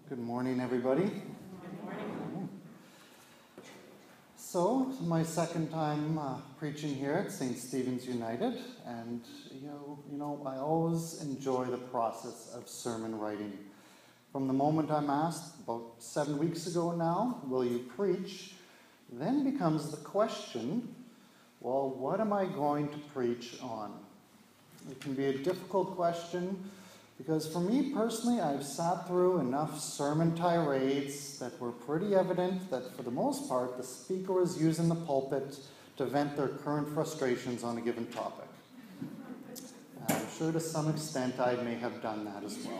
Good morning, everybody. Good morning. So, my second time preaching here at St. Stephen's United, and I always enjoy the process of sermon writing. From the moment I'm asked, about 7 weeks ago now, will you preach? Then becomes the question, well, what am I going to preach on? It can be a difficult question, because for me personally, I've sat through enough sermon tirades that were pretty evident that for the most part, the speaker was using the pulpit to vent their current frustrations on a given topic. I'm sure to some extent I may have done that as well.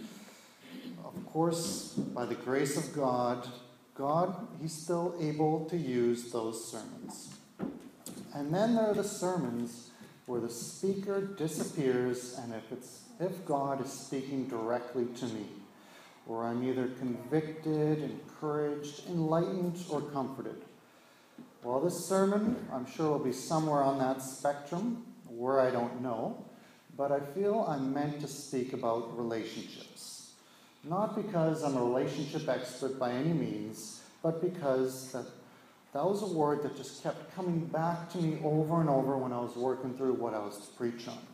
Of course, by the grace of God, He's still able to use those sermons. And then there are the sermons where the speaker disappears, and if God is speaking directly to me, where I'm either convicted, encouraged, enlightened, or comforted. Well, this sermon, I'm sure, will be somewhere on that spectrum, where I don't know, but I feel I'm meant to speak about relationships. Not because I'm a relationship expert by any means, but because that was a word that just kept coming back to me over and over when I was working through what I was to preach on.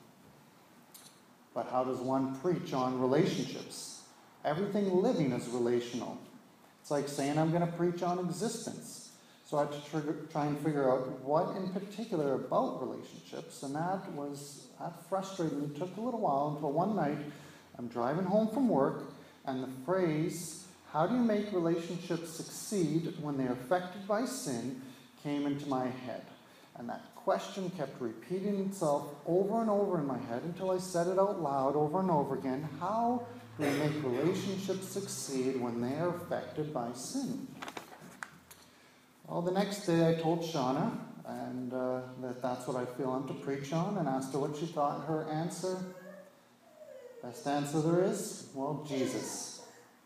But how does one preach on relationships? Everything living is relational. It's like saying I'm going to preach on existence. So I had to try and figure out what in particular about relationships, and that frustrated me. It took a little while until one night I'm driving home from work, and the phrase, how do you make relationships succeed when they are affected by sin, came into my head. And that question kept repeating itself over and over in my head until I said it out loud over and over again. How do we make relationships succeed when they are affected by sin? Well, the next day I told Shauna and that's what I feel I'm to preach on, and asked her what she thought. Her answer, best answer there is, well, Jesus.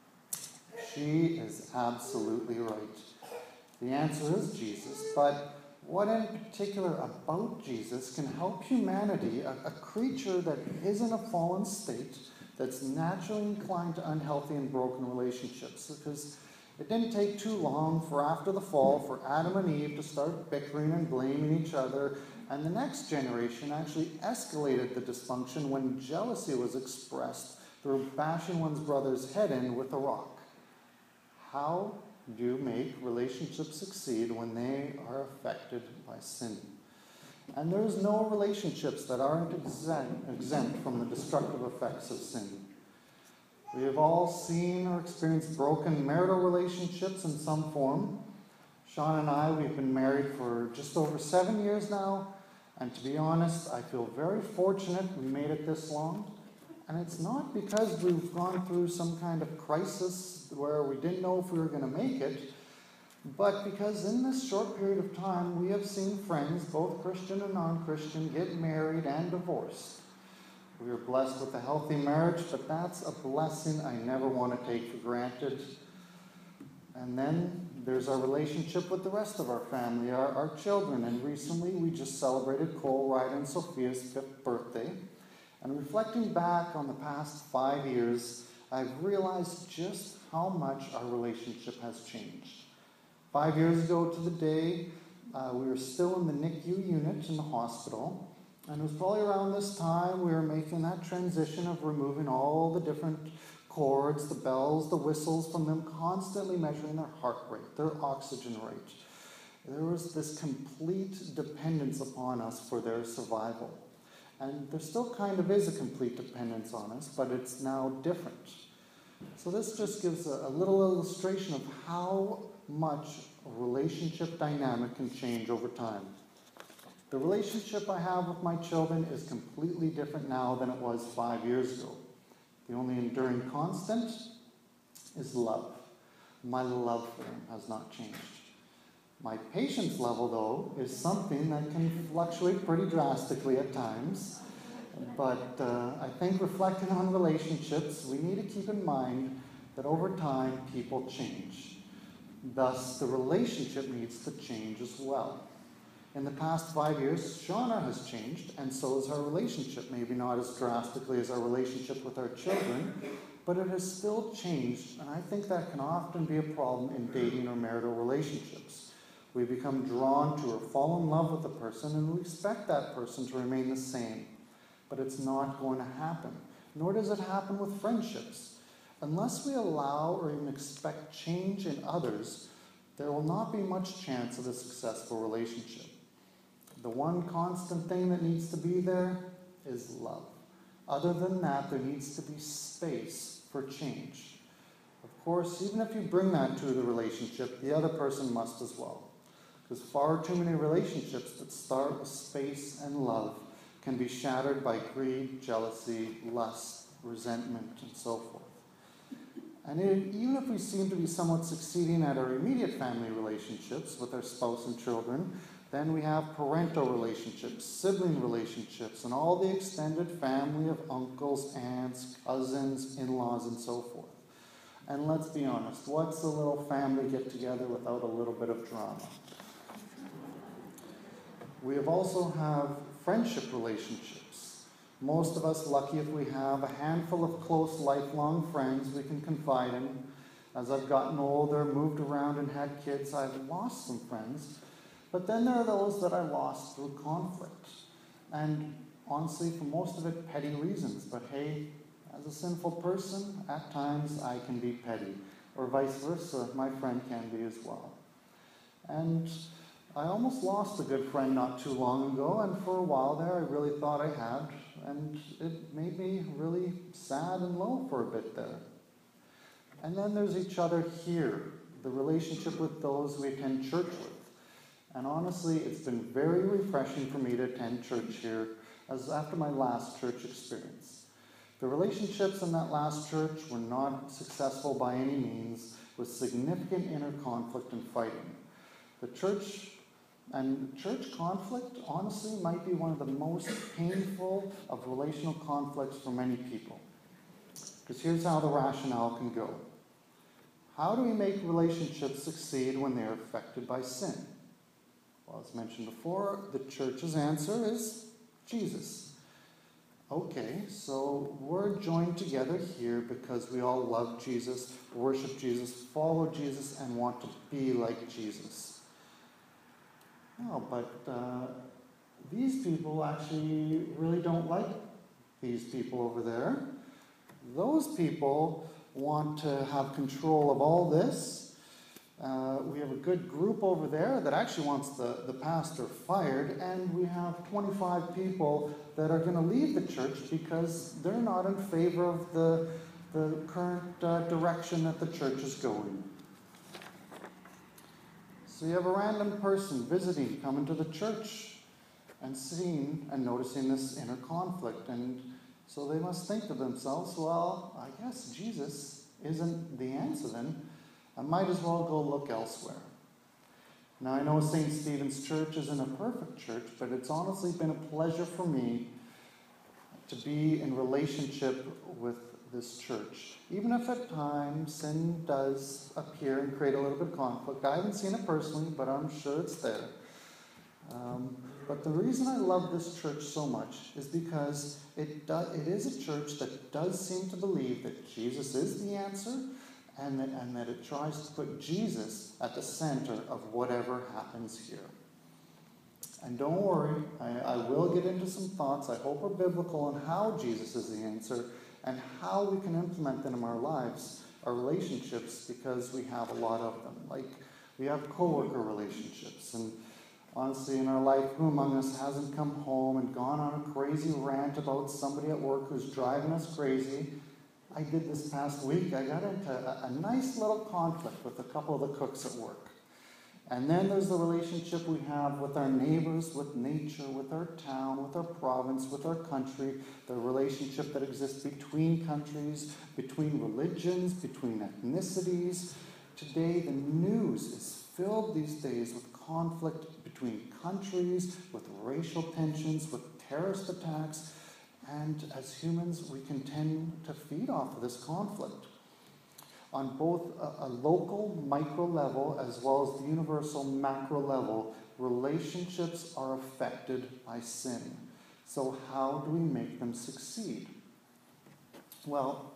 She is absolutely right. The answer is Jesus, but what in particular about Jesus can help humanity, a creature that is in a fallen state, that's naturally inclined to unhealthy and broken relationships? Because it didn't take too long for after the fall for Adam and Eve to start bickering and blaming each other, and the next generation actually escalated the dysfunction when jealousy was expressed through bashing one's brother's head in with a rock. How do you make relationships succeed when they are affected by sin? And there's no relationships that aren't exempt from the destructive effects of sin. We have all seen or experienced broken marital relationships in some form. Sean and I, we've been married for just over 7 years now, and to be honest, I feel very fortunate we made it this long. And it's not because we've gone through some kind of crisis where we didn't know if we were going to make it, but because in this short period of time, we have seen friends, both Christian and non-Christian, get married and divorced. We are blessed with a healthy marriage, but that's a blessing I never want to take for granted. And then there's our relationship with the rest of our family, our children. And recently, we just celebrated Cole, Ryder, and Sophia's 5th birthday. And reflecting back on the past 5 years, I've realized just how much our relationship has changed. 5 years ago to the day, we were still in the NICU unit in the hospital. And it was probably around this time we were making that transition of removing all the different cords, the bells, the whistles from them, constantly measuring their heart rate, their oxygen rate. There was this complete dependence upon us for their survival. And there still kind of is a complete dependence on us, but it's now different. So this just gives a little illustration of how much a relationship dynamic can change over time. The relationship I have with my children is completely different now than it was 5 years ago. The only enduring constant is love. My love for them has not changed. My patience level, though, is something that can fluctuate pretty drastically at times. But I think reflecting on relationships, we need to keep in mind that over time, people change. Thus, the relationship needs to change as well. In the past 5 years, Shauna has changed, and so has our relationship. Maybe not as drastically as our relationship with our children, but it has still changed, and I think that can often be a problem in dating or marital relationships. We become drawn to or fall in love with a person, and we expect that person to remain the same. But it's not going to happen, nor does it happen with friendships. Unless we allow or even expect change in others, there will not be much chance of a successful relationship. The one constant thing that needs to be there is love. Other than that, there needs to be space for change. Of course, even if you bring that to the relationship, the other person must as well. Because far too many relationships that start with space and love can be shattered by greed, jealousy, lust, resentment, and so forth. And even if we seem to be somewhat succeeding at our immediate family relationships with our spouse and children, then we have parental relationships, sibling relationships, and all the extended family of uncles, aunts, cousins, in-laws, and so forth. And let's be honest, what's a little family get-together without a little bit of drama? We also have friendship relationships. Most of us lucky if we have a handful of close, lifelong friends we can confide in. As I've gotten older, moved around, and had kids, I've lost some friends. But then there are those that I lost through conflict. And honestly, for most of it, petty reasons. But hey, as a sinful person, at times I can be petty. Or vice versa, my friend can be as well. And I almost lost a good friend not too long ago, and for a while there I really thought I had, and it made me really sad and low for a bit there. And then there's each other here, the relationship with those we attend church with. And honestly, it's been very refreshing for me to attend church here, as after my last church experience. The relationships in that last church were not successful by any means, with significant inner conflict and fighting. The church conflict, honestly, might be one of the most painful of relational conflicts for many people. Because here's how the rationale can go. How do we make relationships succeed when they're affected by sin? Well, as mentioned before, the church's answer is Jesus. Okay, so we're joined together here because we all love Jesus, worship Jesus, follow Jesus, and want to be like Jesus. No, but these people actually really don't like these people over there. Those people want to have control of all this. We have a good group over there that actually wants the pastor fired, and we have 25 people that are going to leave the church because they're not in favor of the current direction that the church is going. So you have a random person visiting, coming to the church, and seeing and noticing this inner conflict. And so they must think to themselves, well, I guess Jesus isn't the answer then. I might as well go look elsewhere. Now, I know St. Stephen's Church isn't a perfect church, but it's honestly been a pleasure for me to be in relationship with this church. Even if at times sin does appear and create a little bit of conflict. I haven't seen it personally, but I'm sure it's there. But the reason I love this church so much is because it is a church that does seem to believe that Jesus is the answer, and that it tries to put Jesus at the center of whatever happens here. And don't worry, I will get into some thoughts I hope are biblical on how Jesus is the answer and how we can implement them in our lives, our relationships, because we have a lot of them. Like, we have coworker relationships, and honestly, in our life, who among us hasn't come home and gone on a crazy rant about somebody at work who's driving us crazy? I did this past week. I got into a nice little conflict with a couple of the cooks at work. And then there's the relationship we have with our neighbors, with nature, with our town, with our province, with our country, the relationship that exists between countries, between religions, between ethnicities. Today, the news is filled these days with conflict between countries, with racial tensions, with terrorist attacks, and as humans, we can tend to feed off of this conflict. On both a local micro level as well as the universal macro level, relationships are affected by sin. So how do we make them succeed? Well,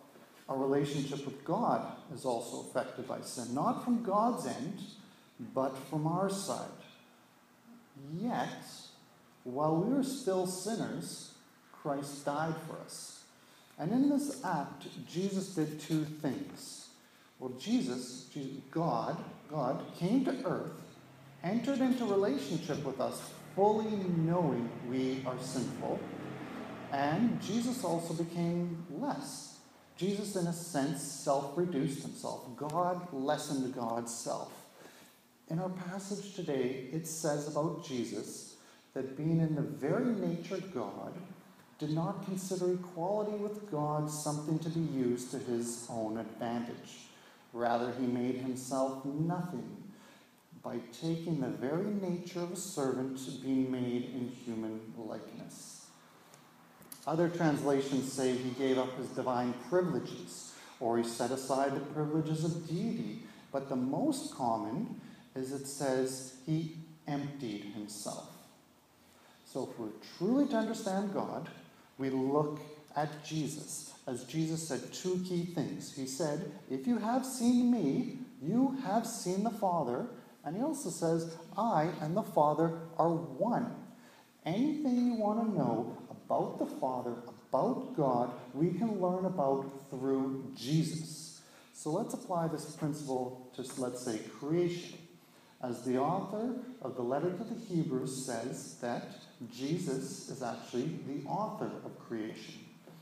Our relationship with God is also affected by sin, not from God's end, but from our side. Yet, while we were still sinners, Christ died for us. And in this act, Jesus did two things. Well, God came to earth, entered into relationship with us, fully knowing we are sinful, and Jesus also became less. Jesus, in a sense, self-reduced himself. God lessened God's self. In our passage today, it says about Jesus that being in the very nature God, did not consider equality with God something to be used to his own advantage. Rather, he made himself nothing by taking the very nature of a servant, being made in human likeness. Other translations say he gave up his divine privileges, or he set aside the privileges of deity. But the most common is it says he emptied himself. So if we're truly to understand God, we look at Jesus. As Jesus said two key things. He said, if you have seen me, you have seen the Father. And he also says, I and the Father are one. Anything you want to know about the Father, about God, we can learn about through Jesus. So let's apply this principle to, let's say, creation. As the author of the letter to the Hebrews says that Jesus is actually the author of creation.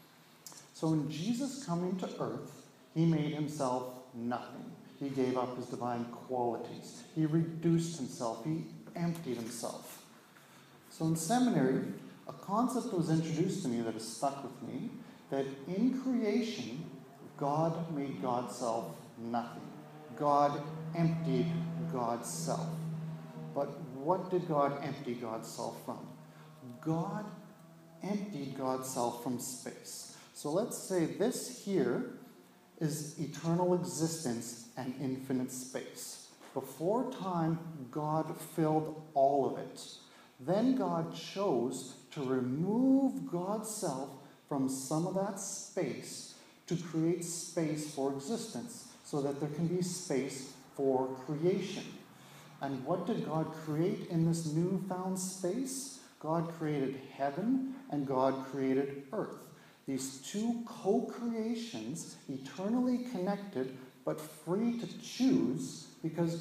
So in Jesus coming to earth, he made himself nothing. He gave up his divine qualities. He reduced himself. He emptied himself. So in seminary, a concept was introduced to me that has stuck with me, that in creation, God made God's self nothing. God emptied God's self. But what did God empty God's self from? God emptied God's self from space. So let's say this here is eternal existence and infinite space. Before time, God filled all of it. Then God chose to remove God's self from some of that space to create space for existence, so that there can be space for creation. And what did God create in this newfound space? God created heaven and God created earth. These two co-creations, eternally connected, but free to choose because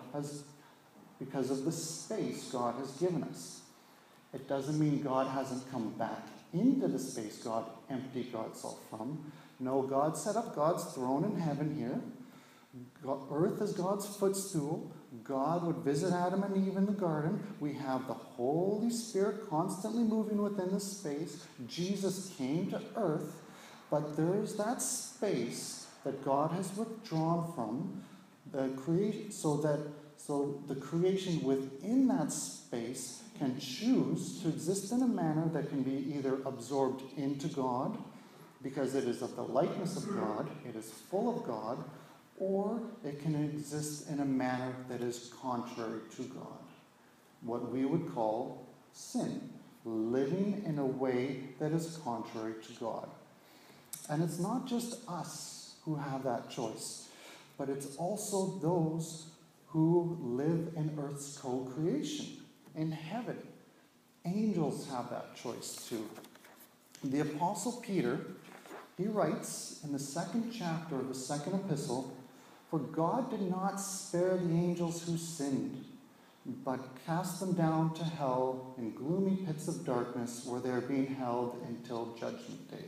of the space God has given us. It doesn't mean God hasn't come back into the space God emptied God's self from. No, God set up God's throne in heaven here. Earth is God's footstool. God would visit Adam and Eve in the garden. We have the Holy Spirit constantly moving within the space. Jesus came to earth, but there's that space that God has withdrawn from the creation, so the creation within that space can choose to exist in a manner that can be either absorbed into God, because it is of the likeness of God, it is full of God, or it can exist in a manner that is contrary to God. What we would call sin. Living in a way that is contrary to God. And it's not just us who have that choice, but it's also those who live in earth's co-creation, in heaven. Angels have that choice too. The Apostle Peter, he writes in the second chapter of the second epistle, "For God did not spare the angels who sinned, but cast them down to hell in gloomy pits of darkness where they are being held until judgment day."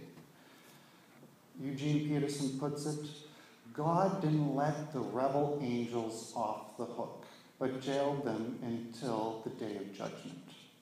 Eugene Peterson puts it, God didn't let the rebel angels off the hook, but jailed them until the day of judgment.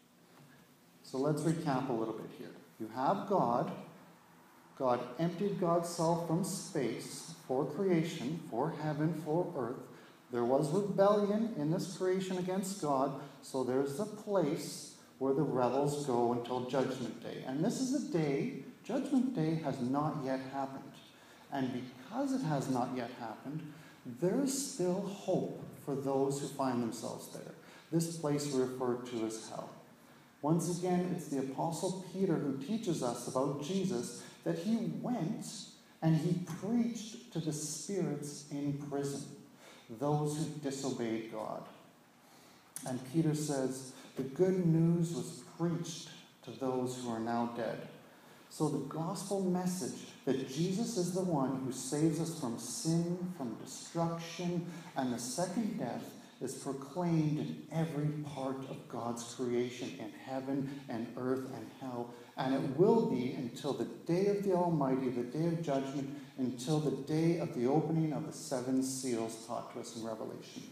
So let's recap a little bit here. You have God. God emptied God's self from space for creation, for heaven, for earth. There was rebellion in this creation against God, so there's a place where the rebels go until Judgment Day. And this is a day, Judgment Day has not yet happened. And because it has not yet happened, there is still hope for those who find themselves there. This place we refer to as hell. Once again, it's the Apostle Peter who teaches us about Jesus, that he went and he preached to the spirits in prison, those who disobeyed God. And Peter says, the good news was preached to those who are now dead. So the gospel message that Jesus is the one who saves us from sin, from destruction, and the second death is proclaimed in every part of God's creation, in heaven and earth and hell. And it will be until the day of the Almighty, the day of judgment, until the day of the opening of the seven seals taught to us in Revelation.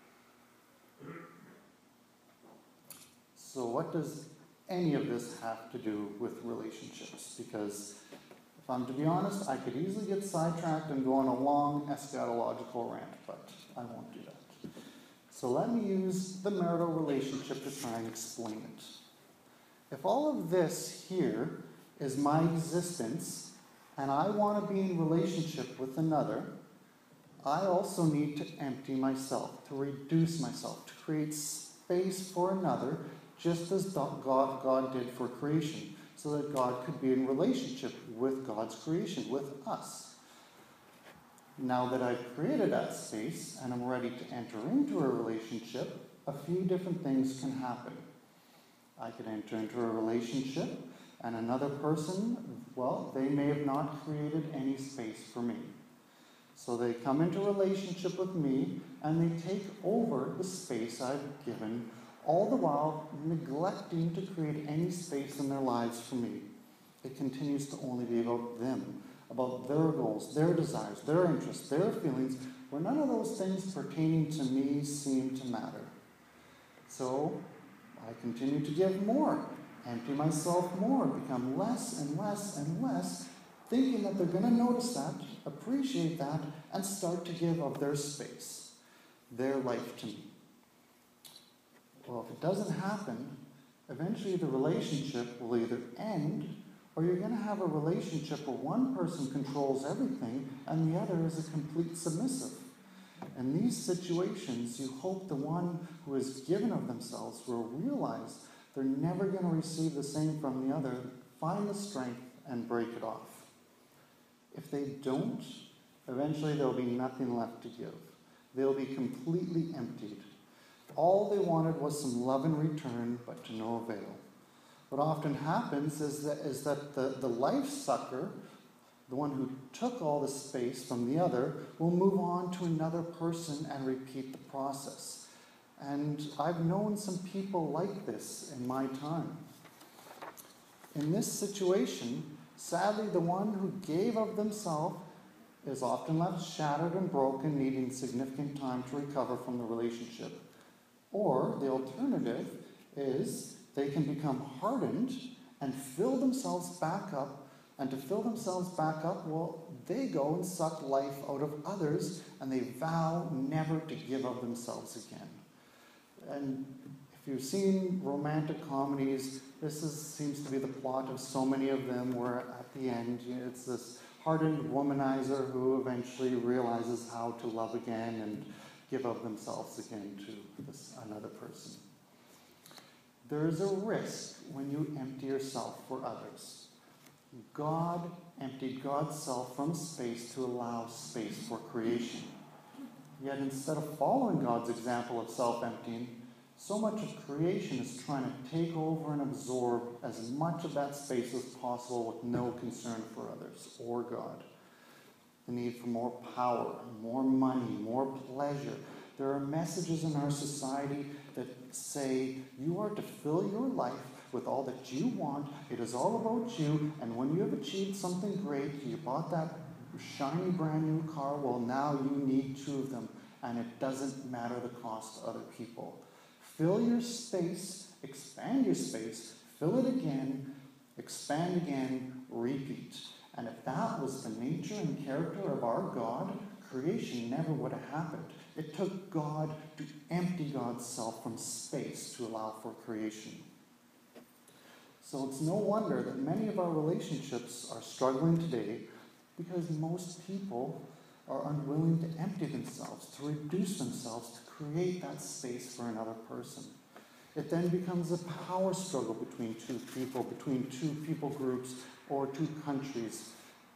So what does any of this have to do with relationships? Because if I'm to be honest, I could easily get sidetracked and go on a long eschatological rant, but I won't do that. So let me use the marital relationship to try and explain it. If all of this here is my existence, and I want to be in relationship with another, I also need to empty myself, to reduce myself, to create space for another, just as God did for creation, so that God could be in relationship with God's creation, with us. Now that I've created that space and I'm ready to enter into a relationship, a few different things can happen. I could enter into a relationship and another person, well, they may have not created any space for me. So they come into relationship with me and they take over the space I've given, all the while neglecting to create any space in their lives for me. It continues to only be about them, about their goals, their desires, their interests, their feelings, where none of those things pertaining to me seem to matter. So I continue to give more, empty myself more, become less and less and less, thinking that they're going to notice that, appreciate that, and start to give of their space, their life to me. Well, if it doesn't happen, eventually the relationship will either end, or you're going to have a relationship where one person controls everything and the other is a complete submissive. In these situations, you hope the one who is given of themselves will realize they're never going to receive the same from the other, find the strength, and break it off. If they don't, eventually there'll be nothing left to give. They'll be completely emptied. All they wanted was some love in return, but to no avail. What often happens is that the life sucker, the one who took all the space from the other, will move on to another person and repeat the process. And I've known some people like this in my time. In this situation, sadly, the one who gave of themselves is often left shattered and broken, needing significant time to recover from the relationship. Or the alternative is they can become hardened and fill themselves back up. And to fill themselves back up, well, they go and suck life out of others, and they vow never to give of themselves again. And if you've seen romantic comedies, seems to be the plot of so many of them, where at the end, it's this hardened womanizer who eventually realizes how to love again and give of themselves again to another person. There is a risk when you empty yourself for others. God emptied God's self from space to allow space for creation. Yet instead of following God's example of self-emptying, so much of creation is trying to take over and absorb as much of that space as possible with no concern for others or God. The need for more power, more money, more pleasure. There are messages in our society that say you are to fill your life with all that you want. It is all about you, and when you have achieved something great, you bought that shiny brand new car, well, now you need 2 of them, and it doesn't matter the cost to other people. Fill your space, expand your space, fill it again, expand again, repeat. And if that was the nature and character of our God, creation never would have happened. It took God to empty God's self from space to allow for creation. So it's no wonder that many of our relationships are struggling today, because most people are unwilling to empty themselves, to reduce themselves, to create that space for another person. It then becomes a power struggle between 2 people, between 2 people groups, or 2 countries.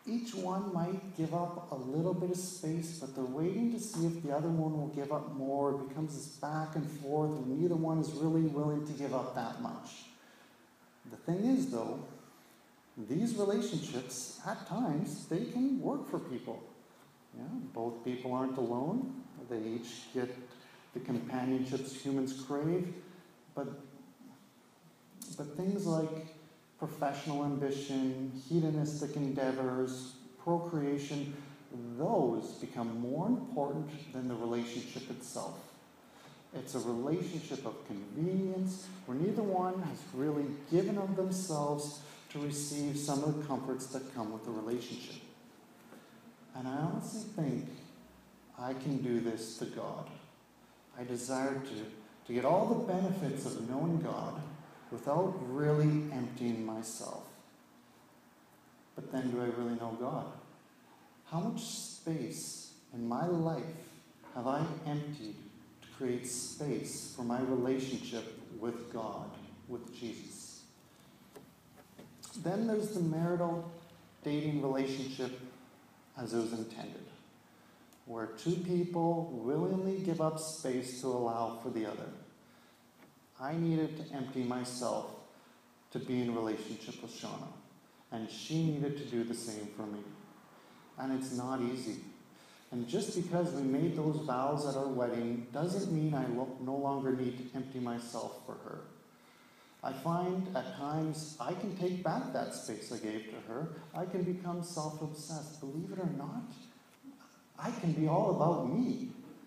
each one might give up a little bit of space, but they're waiting to see if the other one will give up more. It becomes this back and forth, and neither one is really willing to give up that much. The thing is, though, these relationships, at times, they can work for people. Yeah, both people aren't alone. They each get the companionships humans crave, but things like professional ambition, hedonistic endeavors, procreation, those become more important than the relationship itself. It's a relationship of convenience where neither one has really given of themselves to receive some of the comforts that come with the relationship. And I honestly think I can do this to God. I desire to get all the benefits of knowing God without really emptying myself. But then, do I really know God? How much space in my life have I emptied to create space for my relationship with God, with Jesus? Then there's the marital dating relationship as it was intended, where two people willingly give up space to allow for the other. I needed to empty myself to be in relationship with Shauna, and she needed to do the same for me. And it's not easy. And just because we made those vows at our wedding doesn't mean I no longer need to empty myself for her. I find at times I can take back that space I gave to her. I can become self-obsessed. Believe it or not, I can be all about me.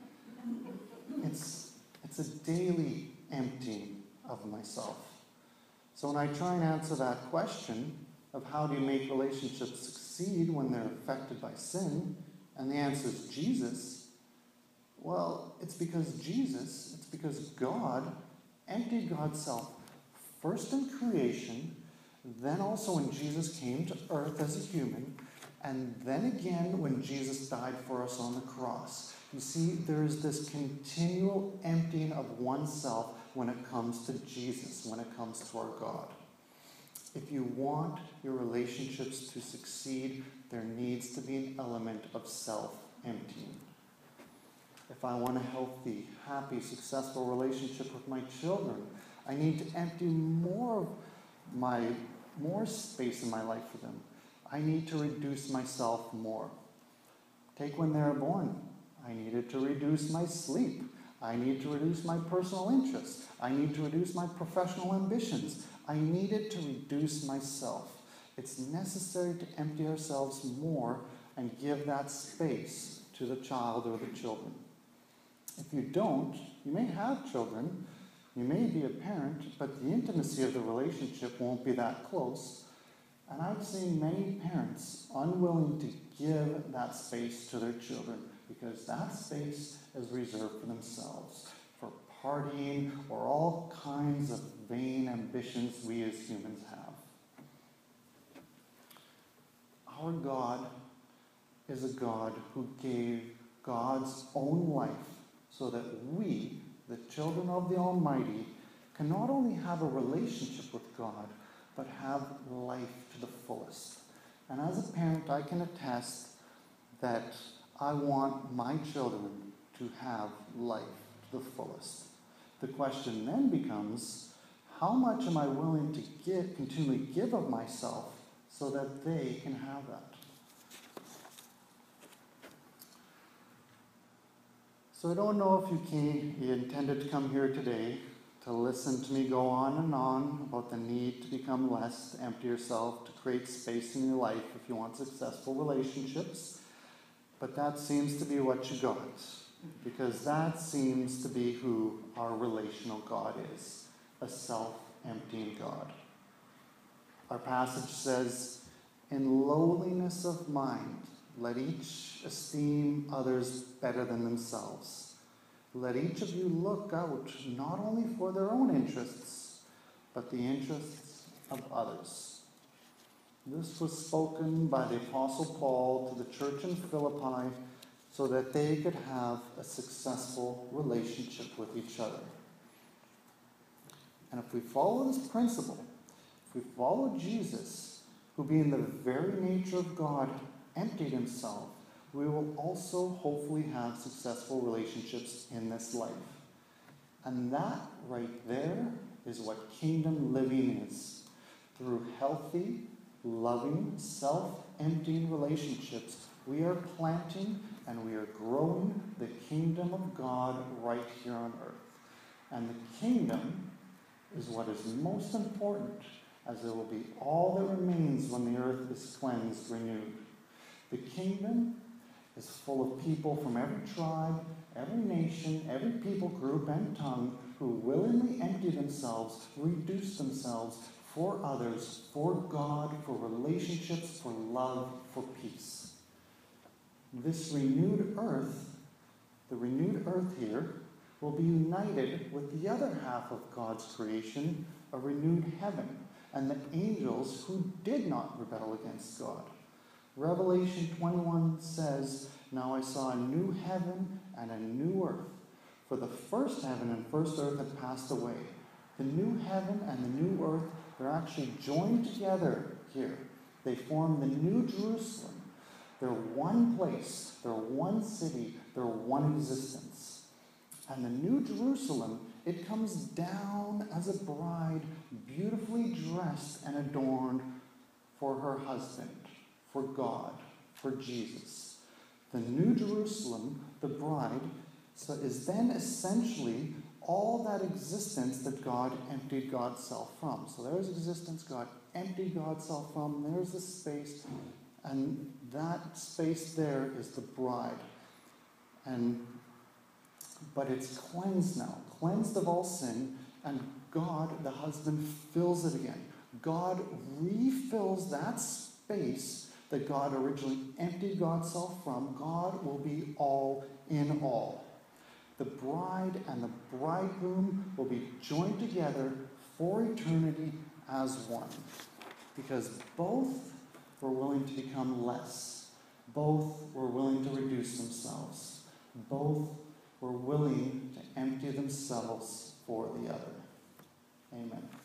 It's a daily emptying of myself. So when I try and answer that question of how do you make relationships succeed when they're affected by sin, and the answer is Jesus, well, it's because God emptied God's self first in creation, then also when Jesus came to earth as a human, and then again when Jesus died for us on the cross. You see, there is this continual emptying of oneself when it comes to Jesus, when it comes to our God. If you want your relationships to succeed, there needs to be an element of self-emptying. If I want a healthy, happy, successful relationship with my children, I need to empty more space in my life for them. I need to reduce myself more. Take when they were born. I needed to reduce my sleep. I need to reduce my personal interests. I need to reduce my professional ambitions. I needed to reduce myself. It's necessary to empty ourselves more and give that space to the child or the children. If you don't, you may have children, you may be a parent, but the intimacy of the relationship won't be that close. And I've seen many parents unwilling to give that space to their children because that space is reserved for themselves, for partying or all kinds of vain ambitions we as humans have. Our God is a God who gave God's own life so that we, the children of the Almighty, can not only have a relationship with God, but have life to the fullest. And as a parent, I can attest that I want my children to have life to the fullest. The question then becomes, how much am I willing to continually give of myself so that they can have that? So I don't know if you intended to come here today to listen to me go on and on about the need to become less, to empty yourself, to create space in your life if you want successful relationships. But that seems to be what you got, because that seems to be who our relational God is, a self-emptying God. Our passage says, "In lowliness of mind, let each esteem others better than themselves. Let each of you look out not only for their own interests, but the interests of others." This was spoken by the Apostle Paul to the church in Philippi so that they could have a successful relationship with each other. And if we follow this principle, if we follow Jesus, who being the very nature of God emptied himself, we will also hopefully have successful relationships in this life. And that right there is what kingdom living is. Through healthy, loving, self-emptying relationships, we are planting and we are growing the kingdom of God right here on earth. And the kingdom is what is most important, as it will be all that remains when the earth is cleansed, renewed. The kingdom is full of people from every tribe, every nation, every people group and tongue who willingly empty themselves, reduce themselves for others, for God, for relationships, for love, for peace. This renewed earth, the renewed earth here, will be united with the other half of God's creation, a renewed heaven, and the angels who did not rebel against God. Revelation 21 says, "Now I saw a new heaven and a new earth, for the first heaven and first earth had passed away." The new heaven and the new earth, they're actually joined together here. They form the New Jerusalem. They're one place, they're one city, they're one existence. And the New Jerusalem, it comes down as a bride, beautifully dressed and adorned for her husband, for God, for Jesus. The New Jerusalem, the bride, is then essentially all that existence that God emptied God's self from. So there's existence God emptied God's self from. There's the space, and that space there is the bride. But it's cleansed now, cleansed of all sin, and God, the husband, fills it again. God refills that space that God originally emptied God's self from. God will be all in all. The bride and the bridegroom will be joined together for eternity as one. Because both were willing to become less. Both were willing to reduce themselves. Both were willing to empty themselves for the other. Amen.